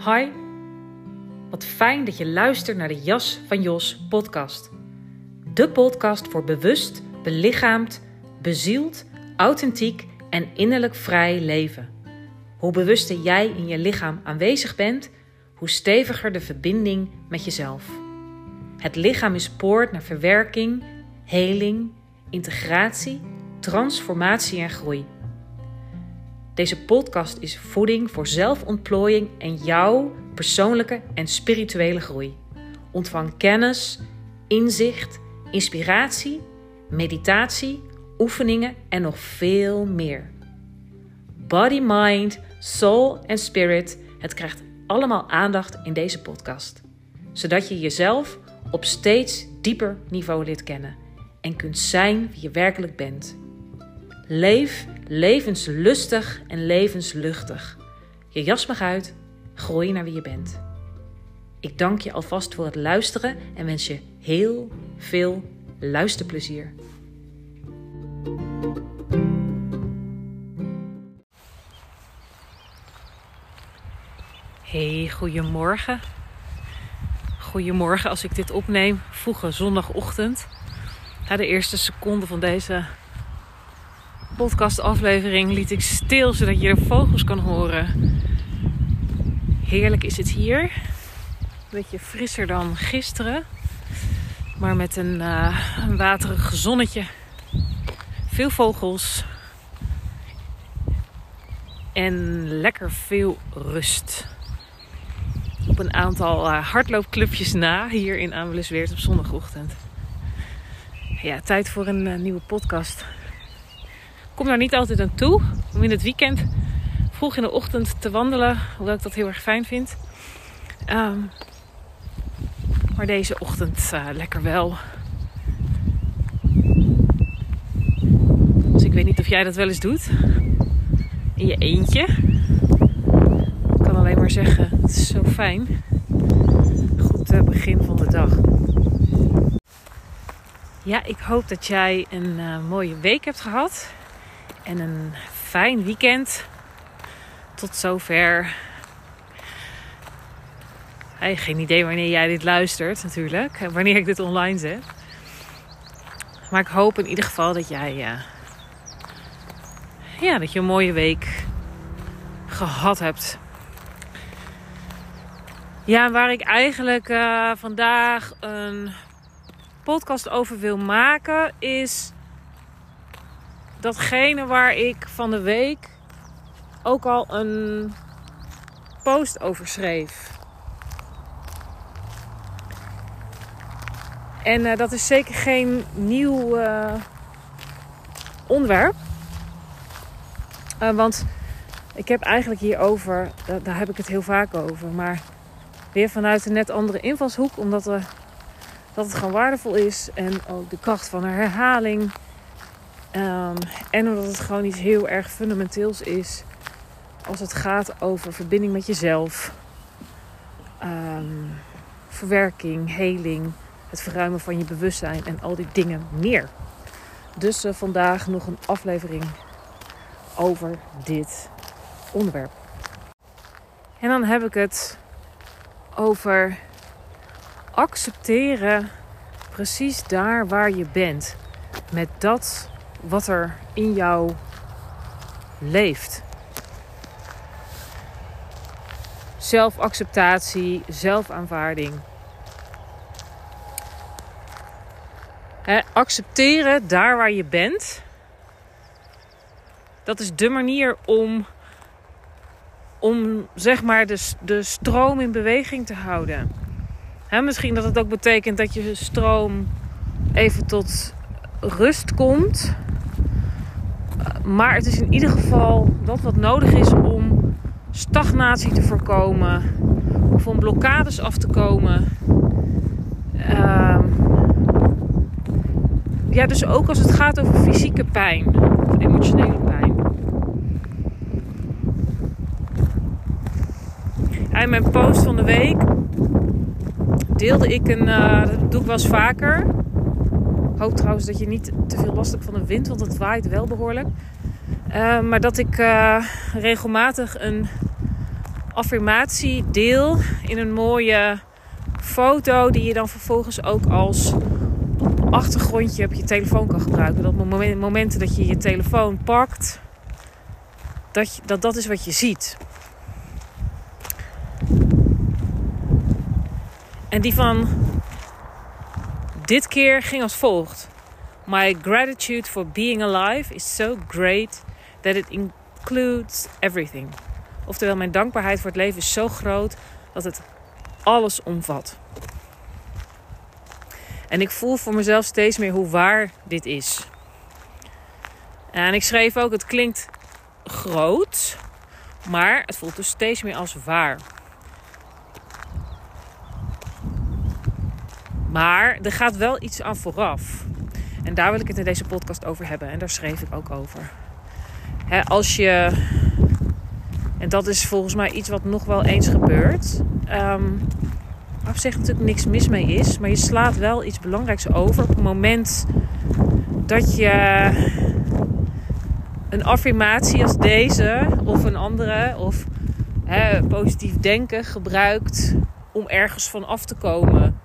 Hi, wat fijn dat je luistert naar de Jas van Jos podcast. De podcast voor bewust, belichaamd, bezield, authentiek en innerlijk vrij leven. Hoe bewuster jij in je lichaam aanwezig bent, hoe steviger de verbinding met jezelf. Het lichaam is poort naar verwerking, heling, integratie, transformatie en groei. Deze podcast is voeding voor zelfontplooiing en jouw persoonlijke en spirituele groei. Ontvang kennis, inzicht, inspiratie, meditatie, oefeningen en nog veel meer. Body, mind, soul en spirit, het krijgt allemaal aandacht in deze podcast. Zodat je jezelf op steeds dieper niveau leert kennen en kunt zijn wie je werkelijk bent. Leef levenslustig en levensluchtig. Je jas mag uit, groei naar wie je bent. Ik dank je alvast voor het luisteren en wens je heel veel luisterplezier. Hey, goedemorgen. Goedemorgen als ik dit opneem, vroege zondagochtend. Na de eerste seconde van deze podcastaflevering liet ik stil, zodat je de vogels kan horen. Heerlijk is het hier. Een beetje frisser dan gisteren. Maar met een waterig zonnetje. Veel vogels. En lekker veel rust. Op een aantal hardloopclubjes na hier in Amelisweert op zondagochtend. Ja, tijd voor een nieuwe podcast. Ik kom daar niet altijd aan toe om in het weekend vroeg in de ochtend te wandelen, hoewel ik dat heel erg fijn vind. Maar deze ochtend lekker wel. Dus ik weet niet of jij dat wel eens doet. In je eentje. Ik kan alleen maar zeggen, het is zo fijn. Goed begin van de dag. Ja, ik hoop dat jij een mooie week hebt gehad. En een fijn weekend. Tot zover. Geen idee wanneer jij dit luistert natuurlijk. Wanneer ik dit online zet. Maar ik hoop in ieder geval dat jij dat je een mooie week gehad hebt. Ja, waar ik eigenlijk vandaag een podcast over wil maken is datgene waar ik van de week ook al een post over schreef. En dat is zeker geen nieuw onderwerp. Want ik heb eigenlijk hierover, daar heb ik het heel vaak over. Maar weer vanuit een net andere invalshoek. Omdat dat het gewoon waardevol is. En ook de kracht van de herhaling. En omdat het gewoon iets heel erg fundamenteels is. Als het gaat over verbinding met jezelf. Verwerking, heling. Het verruimen van je bewustzijn. En al die dingen meer. Dus vandaag nog een aflevering over dit onderwerp. En dan heb ik het over accepteren precies daar waar je bent. Met dat wat er in jou leeft. Zelfacceptatie, zelfaanvaarding. Accepteren daar waar je bent. Dat is de manier om zeg maar de stroom in beweging te houden. Misschien dat het ook betekent dat je stroom even tot rust komt. Maar het is in ieder geval dat wat nodig is om stagnatie te voorkomen. Of om blokkades af te komen. Dus ook als het gaat over fysieke pijn. Of emotionele pijn. In mijn post van de week deelde ik dat doe ik wel eens vaker. Ik hoop trouwens dat je niet te veel last hebt van de wind, want het waait wel behoorlijk. Maar dat ik regelmatig een affirmatie deel in een mooie foto die je dan vervolgens ook als achtergrondje op je telefoon kan gebruiken. Dat op momenten dat je je telefoon pakt, dat is wat je ziet. En die van dit keer ging als volgt. My gratitude for being alive is so great that it includes everything. Oftewel, mijn dankbaarheid voor het leven is zo groot dat het alles omvat. En ik voel voor mezelf steeds meer hoe waar dit is. En ik schreef ook, het klinkt groot, maar het voelt dus steeds meer als waar. Maar er gaat wel iets aan vooraf. En daar wil ik het in deze podcast over hebben. En daar schreef ik ook over. Als je... En dat is volgens mij iets wat nog wel eens gebeurt. Waar op zich natuurlijk niks mis mee is. Maar je slaat wel iets belangrijks over. Op het moment dat je een affirmatie als deze. Of een andere. Of positief denken gebruikt. Om ergens van af te komen.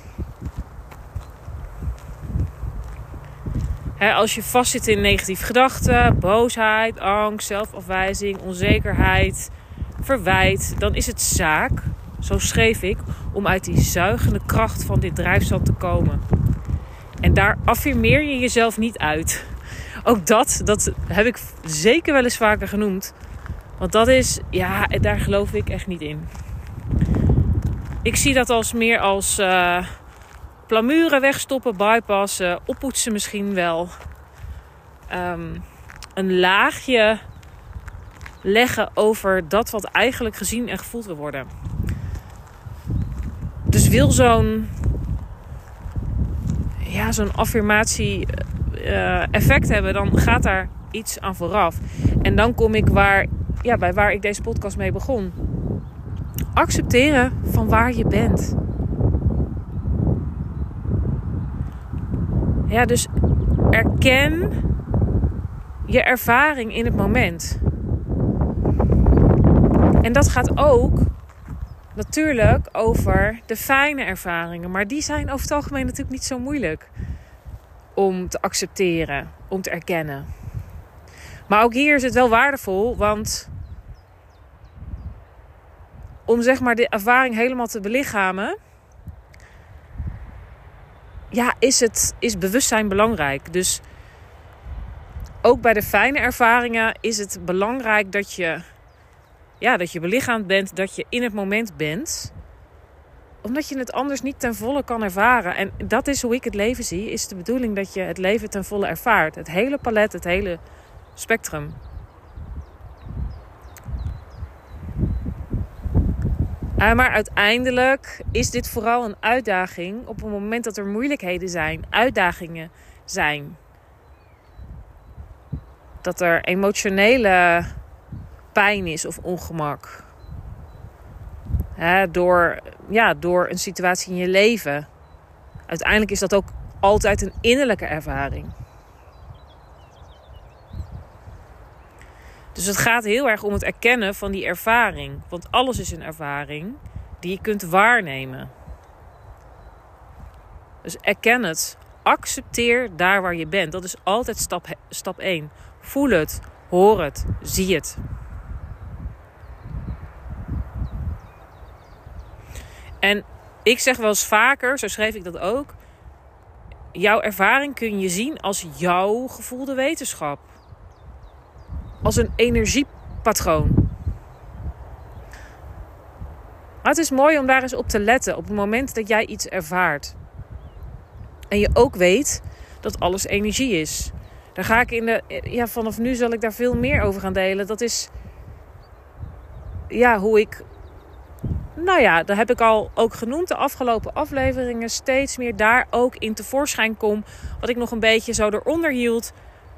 Als je vastzit in negatieve gedachten, boosheid, angst, zelfafwijzing, onzekerheid, verwijt, dan is het zaak, zo schreef ik, om uit die zuigende kracht van dit drijfzand te komen. En daar affirmeer je jezelf niet uit. Ook dat heb ik zeker wel eens vaker genoemd. Want dat is, daar geloof ik echt niet in. Ik zie dat als meer als... plamuren wegstoppen, bypassen, oppoetsen misschien wel. Een laagje leggen over dat wat eigenlijk gezien en gevoeld wil worden. Dus wil zo'n affirmatie effect hebben, dan gaat daar iets aan vooraf. En dan kom ik bij waar ik deze podcast mee begon. Accepteren van waar je bent. Ja, dus erken je ervaring in het moment. En dat gaat ook natuurlijk over de fijne ervaringen. Maar die zijn over het algemeen natuurlijk niet zo moeilijk om te accepteren, om te erkennen. Maar ook hier is het wel waardevol, want om zeg maar de ervaring helemaal te belichamen, is bewustzijn belangrijk. Dus ook bij de fijne ervaringen is het belangrijk dat je belichaamd bent, dat je in het moment bent. Omdat je het anders niet ten volle kan ervaren. En dat is hoe ik het leven zie. Is de bedoeling dat je het leven ten volle ervaart. Het hele palet, het hele spectrum. Maar uiteindelijk is dit vooral een uitdaging op het moment dat er moeilijkheden zijn, uitdagingen zijn. Dat er emotionele pijn is of ongemak. Door een situatie in je leven. Uiteindelijk is dat ook altijd een innerlijke ervaring. Dus het gaat heel erg om het erkennen van die ervaring. Want alles is een ervaring die je kunt waarnemen. Dus erken het. Accepteer daar waar je bent. Dat is altijd stap 1. Voel het. Hoor het. Zie het. En ik zeg wel eens vaker, zo schreef ik dat ook. Jouw ervaring kun je zien als jouw gevoelde wetenschap. Als een energiepatroon. Maar het is mooi om daar eens op te letten. Op het moment dat jij iets ervaart. En je ook weet dat alles energie is. Daar ga ik vanaf nu zal ik daar veel meer over gaan delen. Dat is hoe ik... dat heb ik al ook genoemd. De afgelopen afleveringen steeds meer daar ook in tevoorschijn kom. Wat ik nog een beetje zo eronder hield.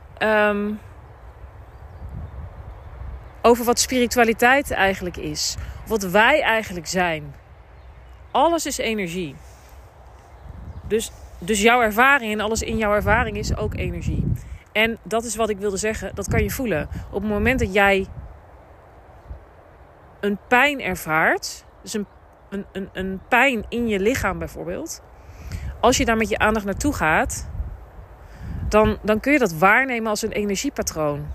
Over wat spiritualiteit eigenlijk is. Wat wij eigenlijk zijn. Alles is energie. Dus jouw ervaring en alles in jouw ervaring is ook energie. En dat is wat ik wilde zeggen. Dat kan je voelen. Op het moment dat jij een pijn ervaart, dus een pijn in je lichaam bijvoorbeeld, als je daar met je aandacht naartoe gaat, dan kun je dat waarnemen als een energiepatroon.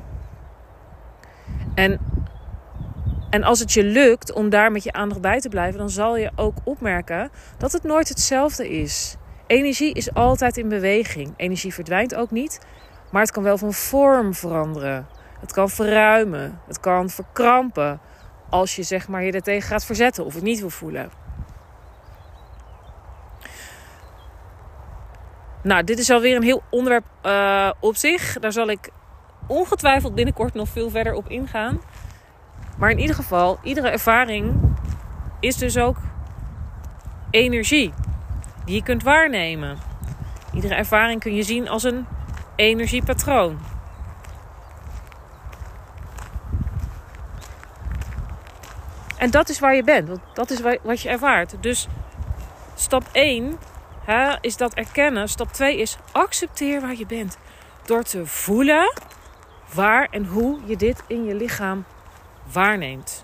En als het je lukt om daar met je aandacht bij te blijven, dan zal je ook opmerken dat het nooit hetzelfde is. Energie is altijd in beweging. Energie verdwijnt ook niet, maar het kan wel van vorm veranderen. Het kan verruimen, het kan verkrampen als je je er tegen gaat verzetten of het niet wil voelen. Nou, dit is alweer een heel onderwerp op zich. Daar zal ik ongetwijfeld binnenkort nog veel verder op ingaan. Maar in ieder geval, iedere ervaring is dus ook energie die je kunt waarnemen. Iedere ervaring kun je zien als een energiepatroon. En dat is waar je bent. Want dat is wat je ervaart. Dus stap 1 is dat erkennen. Stap 2 is accepteer waar je bent. Door te voelen waar en hoe je dit in je lichaam waarneemt.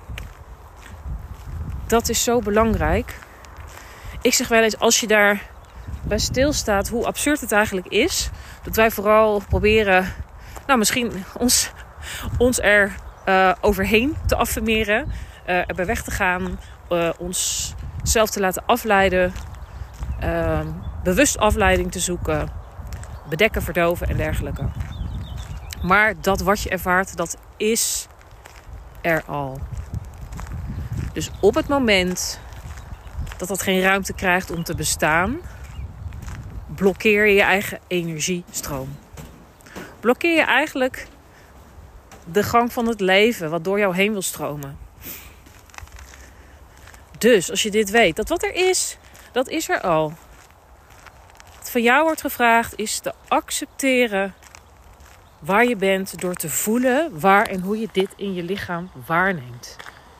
Dat is zo belangrijk. Ik zeg wel eens, als je daar bij stilstaat hoe absurd het eigenlijk is, dat wij vooral proberen, misschien ons er overheen te affirmeren, erbij weg te gaan, ons zelf te laten afleiden, bewust afleiding te zoeken, bedekken, verdoven en dergelijke. Maar dat wat je ervaart, dat is er al. Dus op het moment dat dat geen ruimte krijgt om te bestaan, blokkeer je je eigen energiestroom. Blokkeer je eigenlijk de gang van het leven wat door jou heen wil stromen. Dus als je dit weet, dat wat er is, dat is er al. Wat van jou wordt gevraagd is te accepteren waar je bent door te voelen waar en hoe je dit in je lichaam waarneemt.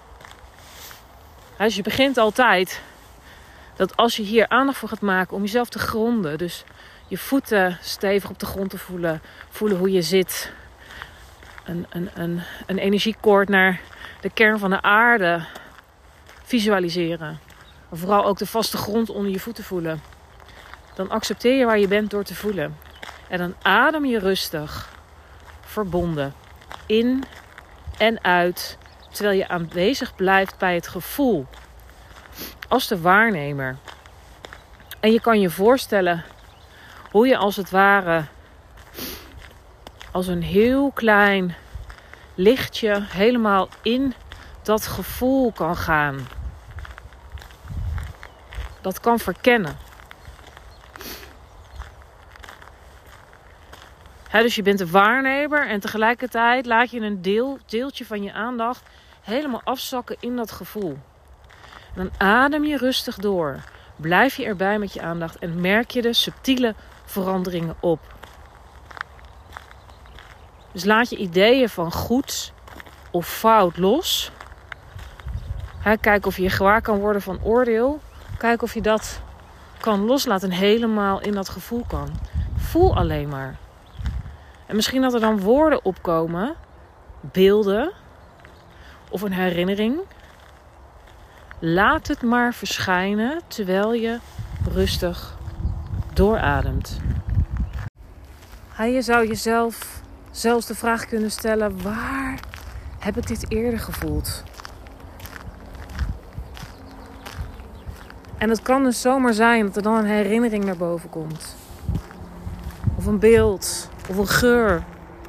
Dus je begint altijd dat als je hier aandacht voor gaat maken om jezelf te gronden, dus je voeten stevig op de grond te voelen hoe je zit, een energiekoord naar de kern van de aarde visualiseren, maar vooral ook de vaste grond onder je voeten voelen, dan accepteer je waar je bent door te voelen. En dan adem je rustig, verbonden, in en uit, terwijl je aanwezig blijft bij het gevoel, als de waarnemer. En je kan je voorstellen hoe je als het ware als een heel klein lichtje helemaal in dat gevoel kan gaan. Dat kan verkennen. Dus je bent de waarnemer en tegelijkertijd laat je een deeltje van je aandacht helemaal afzakken in dat gevoel. En dan adem je rustig door. Blijf je erbij met je aandacht en merk je de subtiele veranderingen op. Dus laat je ideeën van goed of fout los. Kijk of je gewaar kan worden van oordeel. Kijk of je dat kan loslaten en helemaal in dat gevoel kan. Voel alleen maar. En misschien dat er dan woorden opkomen, beelden of een herinnering. Laat het maar verschijnen terwijl je rustig doorademt. Je zou jezelf zelfs de vraag kunnen stellen: waar heb ik dit eerder gevoeld? En het kan dus zomaar zijn dat er dan een herinnering naar boven komt. Of een beeld. Of een geur.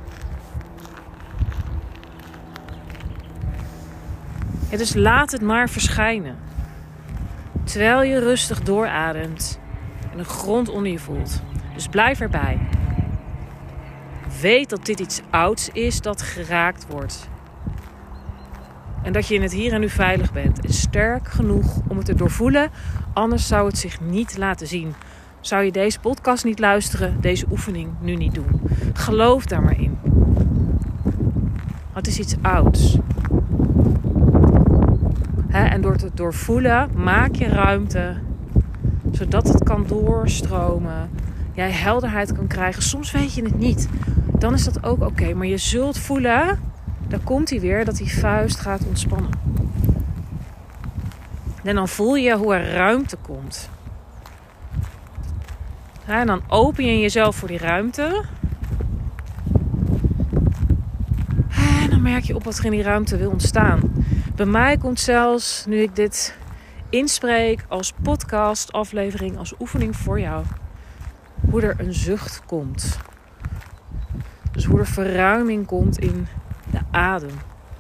Dus laat het maar verschijnen. Terwijl je rustig doorademt. En de grond onder je voelt. Dus blijf erbij. Weet dat dit iets ouds is dat geraakt wordt. En dat je in het hier en nu veilig bent. En sterk genoeg om het te doorvoelen. Anders zou het zich niet laten zien. Zou je deze podcast niet luisteren, deze oefening nu niet doen. Geloof daar maar in. Het is iets ouds. En door te doorvoelen maak je ruimte. Zodat het kan doorstromen. Jij helderheid kan krijgen. Soms weet je het niet. Dan is dat ook oké. Maar je zult voelen, daar komt hij weer, dat die vuist gaat ontspannen. En dan voel je hoe er ruimte komt. En dan open je jezelf voor die ruimte. En dan merk je op wat er in die ruimte wil ontstaan. Bij mij komt zelfs, nu ik dit inspreek als podcast, aflevering, als oefening voor jou, hoe er een zucht komt. Dus hoe er verruiming komt in de adem.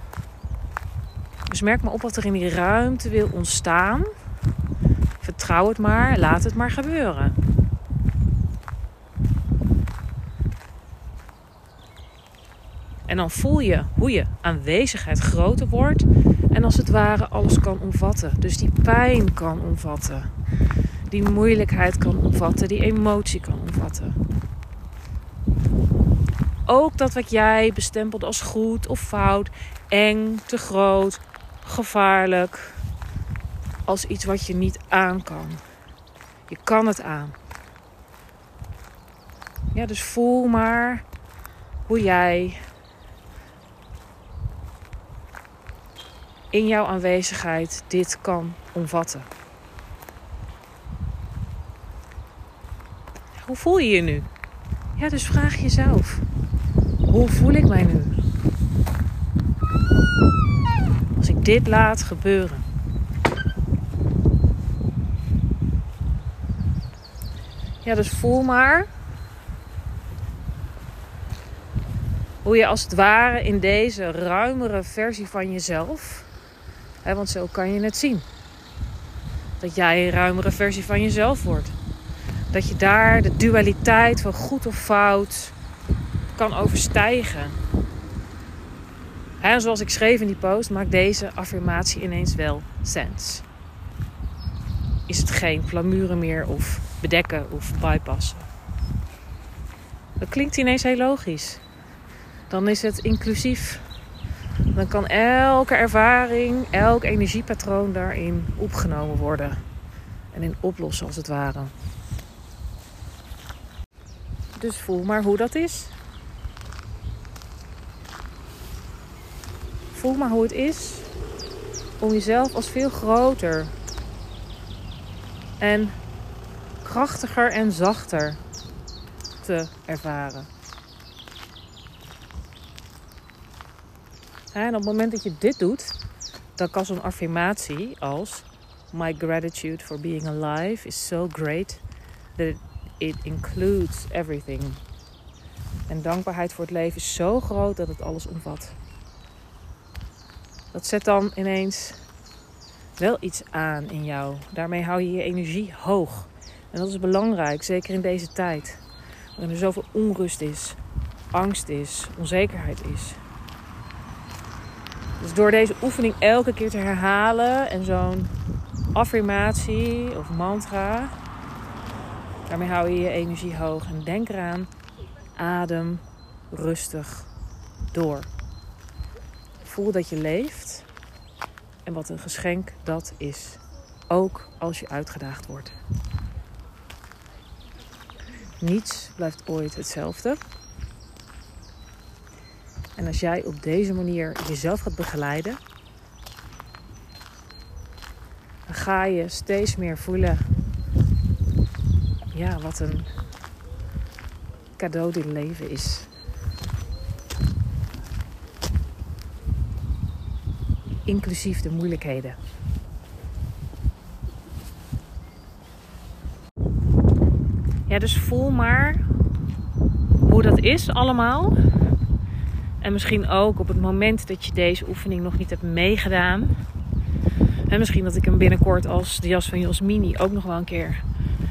Dus merk maar op wat er in die ruimte wil ontstaan. Vertrouw het maar, laat het maar gebeuren. En dan voel je hoe je aanwezigheid groter wordt. En als het ware alles kan omvatten. Dus die pijn kan omvatten. Die moeilijkheid kan omvatten. Die emotie kan omvatten. Ook dat wat jij bestempelt als goed of fout, eng, te groot, gevaarlijk. Als iets wat je niet aan kan. Je kan het aan. Ja, dus voel maar hoe jij in jouw aanwezigheid dit kan omvatten. Hoe voel je je nu? Ja, dus vraag jezelf. Hoe voel ik mij nu? Als ik dit laat gebeuren. Ja, dus voel maar hoe je als het ware in deze ruimere versie van jezelf, want zo kan je het zien, dat jij een ruimere versie van jezelf wordt. Dat je daar de dualiteit van goed of fout kan overstijgen. En zoals ik schreef in die post, maakt deze affirmatie ineens wel sens. Is het geen plamuren meer of bedekken of bypassen. Dat klinkt ineens heel logisch. Dan is het inclusief. Dan kan elke ervaring, elk energiepatroon daarin opgenomen worden. En in oplossen als het ware. Dus voel maar hoe dat is. Voel maar hoe het is om jezelf als veel groter en krachtiger en zachter te ervaren. En op het moment dat je dit doet, dan kan zo'n affirmatie als My gratitude for being alive is so great that it includes everything. En dankbaarheid voor het leven is zo groot dat het alles omvat. Dat zet dan ineens wel iets aan in jou. Daarmee hou je je energie hoog. En dat is belangrijk, zeker in deze tijd. Waarin er zoveel onrust is, angst is, onzekerheid is. Dus door deze oefening elke keer te herhalen en zo'n affirmatie of mantra, daarmee hou je je energie hoog. En denk eraan, adem rustig door. Voel dat je leeft en wat een geschenk dat is. Ook als je uitgedaagd wordt. Niets blijft ooit hetzelfde. En als jij op deze manier jezelf gaat begeleiden, dan ga je steeds meer voelen, ja, wat een cadeau dit leven is. Inclusief de moeilijkheden. Ja, dus voel maar hoe dat is allemaal. En misschien ook op het moment dat je deze oefening nog niet hebt meegedaan. En misschien dat ik hem binnenkort als de jas van Jos Mini ook nog wel een keer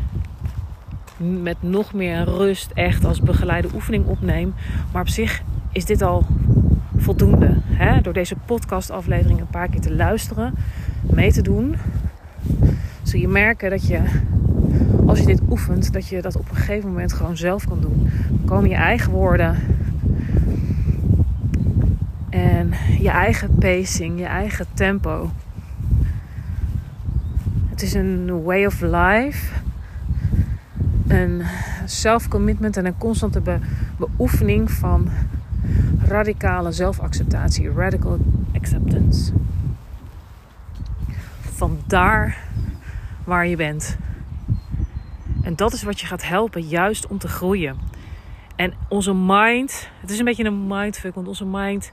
met nog meer rust echt als begeleide oefening opneem. Maar op zich is dit al voldoende. Hè? Door deze podcastaflevering een paar keer te luisteren, mee te doen, zul je merken dat je, als je dit oefent, dat je dat op een gegeven moment gewoon zelf kan doen. Dan komen je eigen woorden en je eigen pacing, je eigen tempo. Het is een way of life, een self-commitment en een constante beoefening van radicale zelfacceptatie, radical acceptance. van daar waar je bent. En dat is wat je gaat helpen, juist om te groeien. En onze mind, het is een beetje een mindfuck, want onze mind,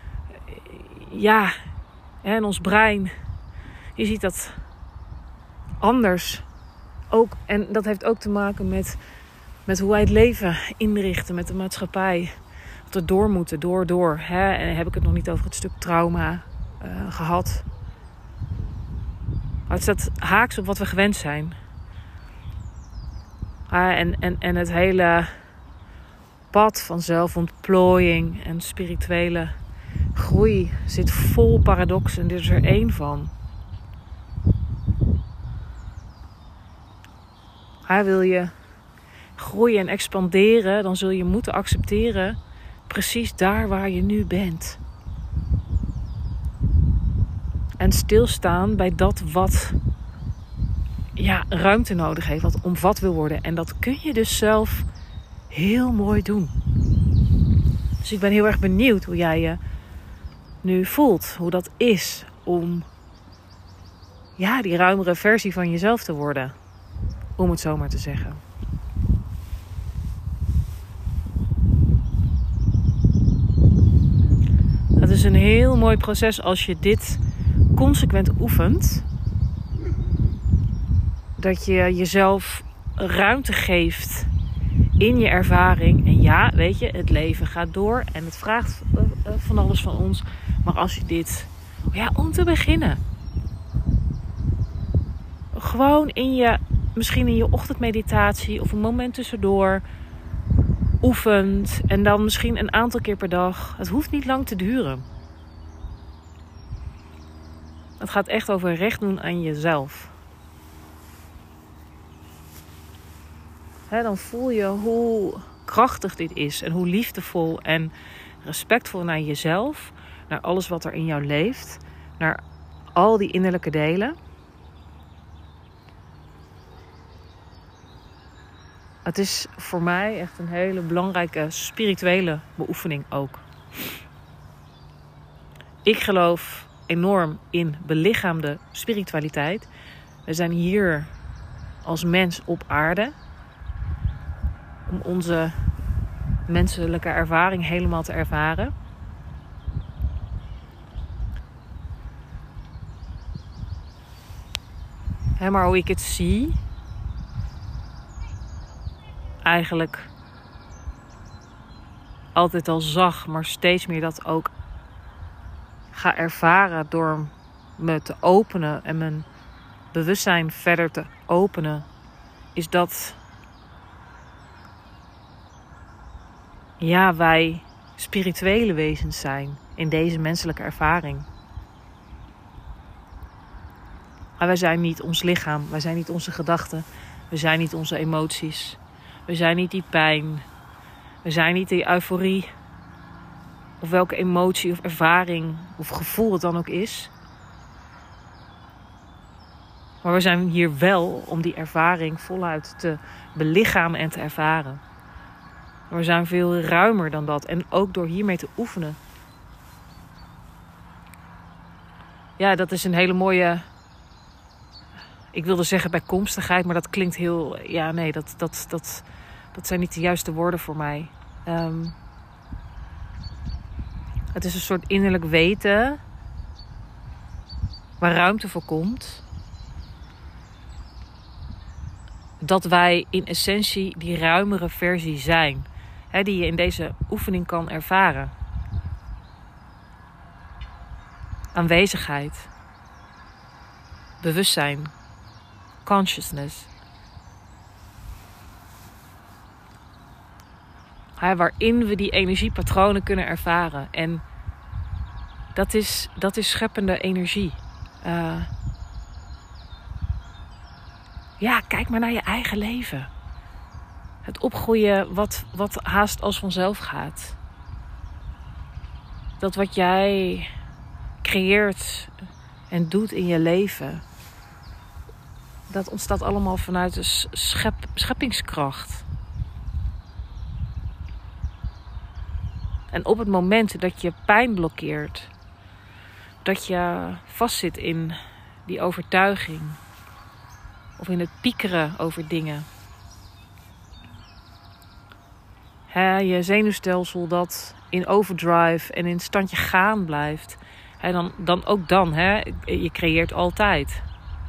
en ons brein, je ziet dat anders ook. En dat heeft ook te maken met hoe wij het leven inrichten, met de maatschappij. Dat we door moeten, door. En heb ik het nog niet over het stuk trauma gehad. Maar het staat haaks op wat we gewend zijn. En het hele pad van zelfontplooiing en spirituele groei zit vol paradoxen. En dit is er één van. Wil je groeien en expanderen, dan zul je moeten accepteren precies daar waar je nu bent. En stilstaan bij dat wat ruimte nodig heeft, wat omvat wil worden. En dat kun je dus zelf heel mooi doen. Dus ik ben heel erg benieuwd hoe jij je nu voelt. Hoe dat is om die ruimere versie van jezelf te worden. Om het zo maar te zeggen. Het is een heel mooi proces als je dit consequent oefent. Dat je jezelf ruimte geeft in je ervaring. En weet je, het leven gaat door en het vraagt van alles van ons. Maar als je dit, om te beginnen, gewoon misschien in je ochtendmeditatie of een moment tussendoor oefent. En dan misschien een aantal keer per dag. Het hoeft niet lang te duren. Het gaat echt over recht doen aan jezelf. Dan voel je hoe krachtig dit is. En hoe liefdevol en respectvol naar jezelf. Naar alles wat er in jou leeft. Naar al die innerlijke delen. Het is voor mij echt een hele belangrijke spirituele beoefening ook. Ik geloof enorm in belichaamde spiritualiteit. We zijn hier als mens op aarde om onze menselijke ervaring helemaal te ervaren. Maar hoe ik het zie, eigenlijk altijd al zag, maar steeds meer dat ook ga ervaren door me te openen en mijn bewustzijn verder te openen, is dat wij spirituele wezens zijn in deze menselijke ervaring. Maar wij zijn niet ons lichaam, wij zijn niet onze gedachten, we zijn niet onze emoties, we zijn niet die pijn, we zijn niet die euforie, of welke emotie of ervaring of gevoel het dan ook is. Maar we zijn hier wel om die ervaring voluit te belichamen en te ervaren. Maar we zijn veel ruimer dan dat. En ook door hiermee te oefenen. Dat is een hele mooie, ik wilde zeggen bijkomstigheid, maar dat klinkt heel, dat zijn niet de juiste woorden voor mij. Het is een soort innerlijk weten waar ruimte voor komt. Dat wij in essentie die ruimere versie zijn. Die je in deze oefening kan ervaren. Aanwezigheid. Bewustzijn. Consciousness. Waarin we die energiepatronen kunnen ervaren. En dat is scheppende energie. Kijk maar naar je eigen leven. Het opgroeien wat haast als vanzelf gaat. Dat wat jij creëert en doet in je leven, dat ontstaat allemaal vanuit de scheppingskracht. En op het moment dat je pijn blokkeert, dat je vastzit in die overtuiging. Of in het piekeren over dingen. Je zenuwstelsel dat in overdrive en in standje gaan blijft. Dan ook dan. Je creëert altijd.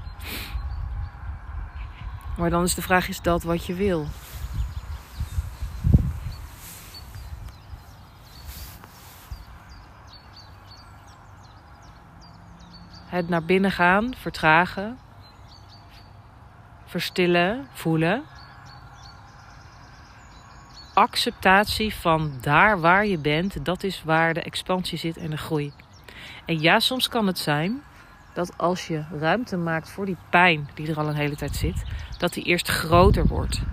Maar dan is de vraag, is dat wat je wil? Het naar binnen gaan, vertragen, verstillen, voelen. Acceptatie van daar waar je bent, dat is waar de expansie zit en de groei. En ja, soms kan het zijn dat als je ruimte maakt voor die pijn die er al een hele tijd zit, dat die eerst groter wordt.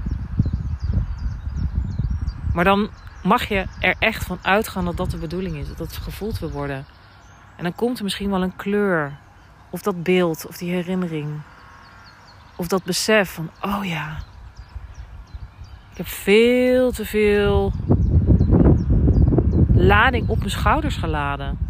Maar dan mag je er echt van uitgaan dat dat de bedoeling is, dat het gevoeld wil worden. En dan komt er misschien wel een kleur, of dat beeld, of die herinnering, of dat besef van, oh ja, ik heb veel te veel lading op mijn schouders geladen.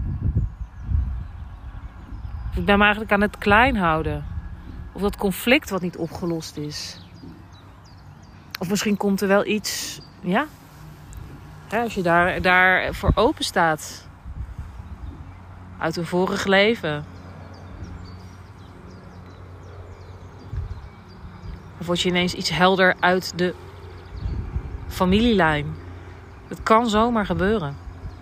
Ik ben me eigenlijk aan het klein houden. Of dat conflict wat niet opgelost is. Of misschien komt er wel iets, ja. Als je daar voor open staat. Uit een vorig leven. Of word je ineens iets helder uit de familielijn. Het kan zomaar gebeuren.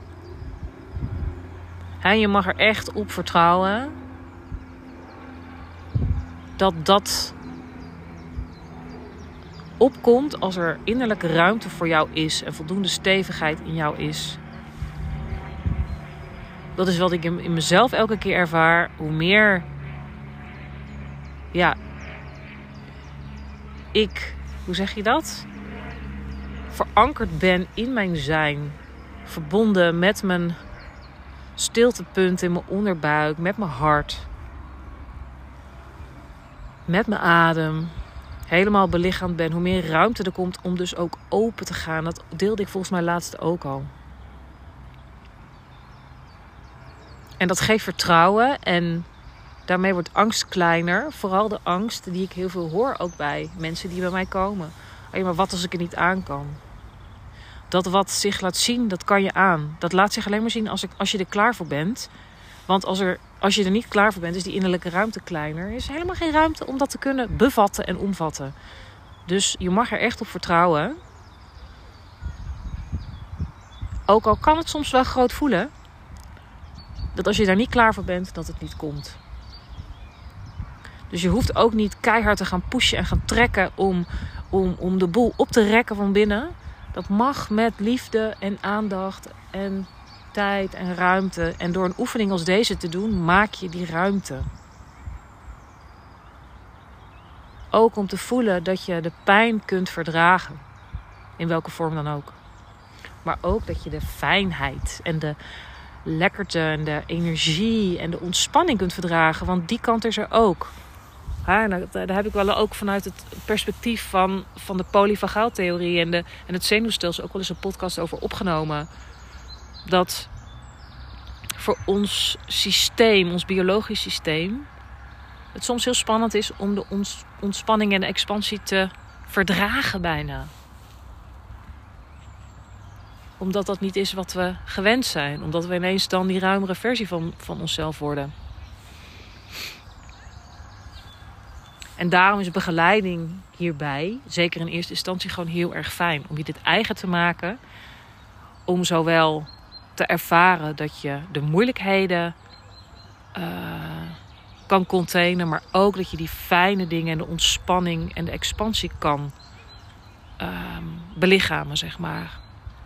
Je mag er echt op vertrouwen dat opkomt als er innerlijke ruimte voor jou is en voldoende stevigheid in jou is. Dat is wat ik in mezelf elke keer ervaar. Hoe meer ik, hoe zeg je dat? Verankerd ben in mijn zijn. Verbonden met mijn stiltepunt in mijn onderbuik, met mijn hart. Met mijn adem. Helemaal belichaamd ben. Hoe meer ruimte er komt om dus ook open te gaan. Dat deelde ik volgens mij laatst ook al. En dat geeft vertrouwen. En daarmee wordt angst kleiner. Vooral de angst die ik heel veel hoor ook bij mensen die bij mij komen. Maar wat als ik er niet aan kan? Dat wat zich laat zien, dat kan je aan. Dat laat zich alleen maar zien als je er klaar voor bent. Want als je er niet klaar voor bent, is die innerlijke ruimte kleiner. Er is helemaal geen ruimte om dat te kunnen bevatten en omvatten. Dus je mag er echt op vertrouwen. Ook al kan het soms wel groot voelen. Dat als je daar niet klaar voor bent, dat het niet komt. Dus je hoeft ook niet keihard te gaan pushen en gaan trekken om de boel op te rekken van binnen. Dat mag met liefde en aandacht en tijd en ruimte. En door een oefening als deze te doen, maak je die ruimte. Ook om te voelen dat je de pijn kunt verdragen. In welke vorm dan ook. Maar ook dat je de fijnheid en de lekkerte en de energie en de ontspanning kunt verdragen. Want die kant is er ook. Daar heb ik wel ook vanuit het perspectief van de polyvagaaltheorie en het zenuwstelsel ook wel eens een podcast over opgenomen. Dat voor ons systeem, ons biologisch systeem, het soms heel spannend is om de ontspanning en de expansie te verdragen bijna. Omdat dat niet is wat we gewend zijn. Omdat we ineens dan die ruimere versie van onszelf worden. En daarom is begeleiding hierbij, zeker in eerste instantie, gewoon heel erg fijn. Om je dit eigen te maken. Om zowel te ervaren dat je de moeilijkheden kan containen. Maar ook dat je die fijne dingen en de ontspanning en de expansie kan belichamen, zeg maar.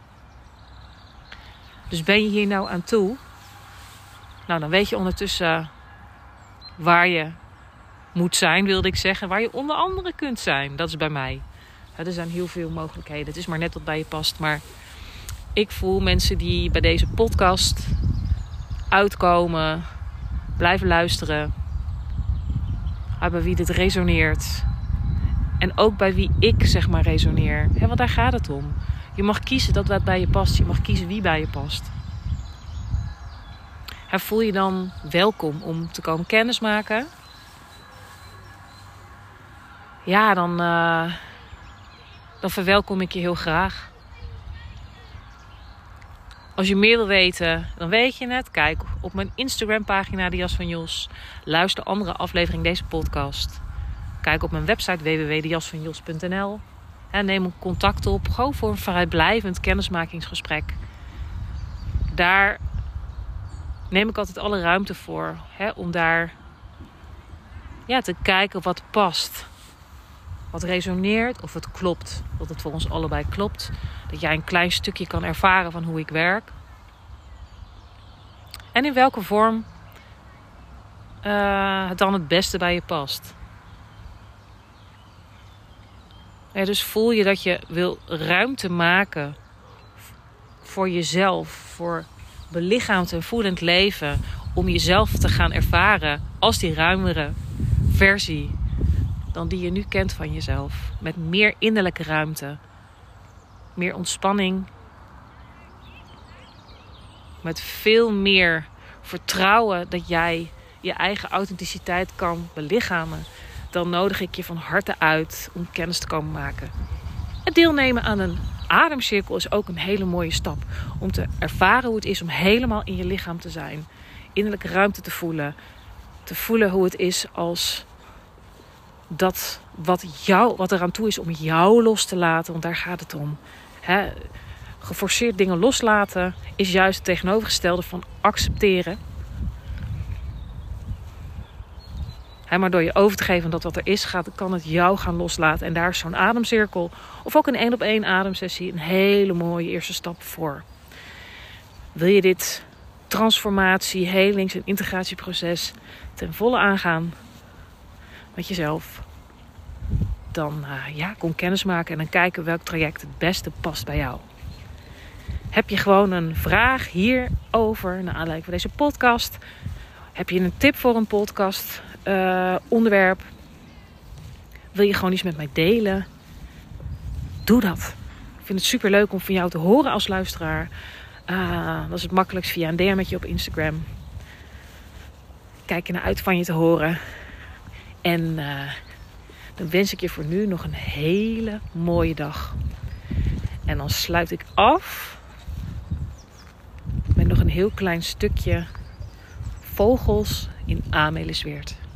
Dus ben je hier nou aan toe? Nou, dan weet je ondertussen waar je moet zijn, wilde ik zeggen. Waar je onder andere kunt zijn. Dat is bij mij. Er zijn heel veel mogelijkheden. Het is maar net wat bij je past. Maar ik voel mensen die bij deze podcast uitkomen, blijven luisteren. Bij wie dit resoneert. En ook bij wie ik, zeg maar, resoneer. Want daar gaat het om. Je mag kiezen dat wat bij je past. Je mag kiezen wie bij je past. Voel je dan welkom om te komen kennismaken? Ja, dan verwelkom ik je heel graag. Als je meer wil weten, dan weet je het. Kijk op mijn Instagram pagina, de Jas van Jos. Luister andere aflevering deze podcast. Kijk op mijn website www.dejasvanjos.nl. En neem een contact op. Gewoon voor een vrijblijvend kennismakingsgesprek. Daar neem ik altijd alle ruimte voor. Om daar te kijken wat past. Wat resoneert of het klopt. Dat het voor ons allebei klopt. Dat jij een klein stukje kan ervaren van hoe ik werk. En in welke vorm het dan het beste bij je past. Dus voel je dat je wil ruimte maken voor jezelf. Voor belichaamd en voelend leven. Om jezelf te gaan ervaren als die ruimere versie dan die je nu kent van jezelf. Met meer innerlijke ruimte. Meer ontspanning. Met veel meer vertrouwen dat jij je eigen authenticiteit kan belichamen. Dan nodig ik je van harte uit om kennis te komen maken. Het deelnemen aan een ademcirkel is ook een hele mooie stap. Om te ervaren hoe het is om helemaal in je lichaam te zijn. Innerlijke ruimte te voelen. Te voelen hoe het is als dat wat er aan toe is om jou los te laten. Want daar gaat het om. Geforceerd dingen loslaten is juist het tegenovergestelde van accepteren. Maar door je over te geven dat wat er is, kan het jou gaan loslaten. En daar is zo'n ademcirkel of ook een 1-op-1 ademsessie een hele mooie eerste stap voor. Wil je dit transformatie, helings- en integratieproces ten volle aangaan met jezelf? Dan kom kennis maken en dan kijken welk traject het beste past bij jou. Heb je gewoon een vraag hierover, naar aanleiding van deze podcast? Heb je een tip voor een podcast onderwerp? Wil je gewoon iets met mij delen? Doe dat. Ik vind het super leuk om van jou te horen als luisteraar. Dat is het makkelijkst via een DM'tje op Instagram. Kijk er naar uit van je te horen. En dan wens ik je voor nu nog een hele mooie dag. En dan sluit ik af met nog een heel klein stukje vogels in Amelisweerd.